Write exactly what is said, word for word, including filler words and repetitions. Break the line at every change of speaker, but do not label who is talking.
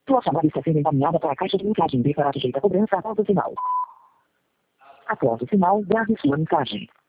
Sua chamada está sendo encaminhada para a caixa de mensagem. Deverá sujeitar a cobrança após o sinal. Após o sinal, grave sua mensagem.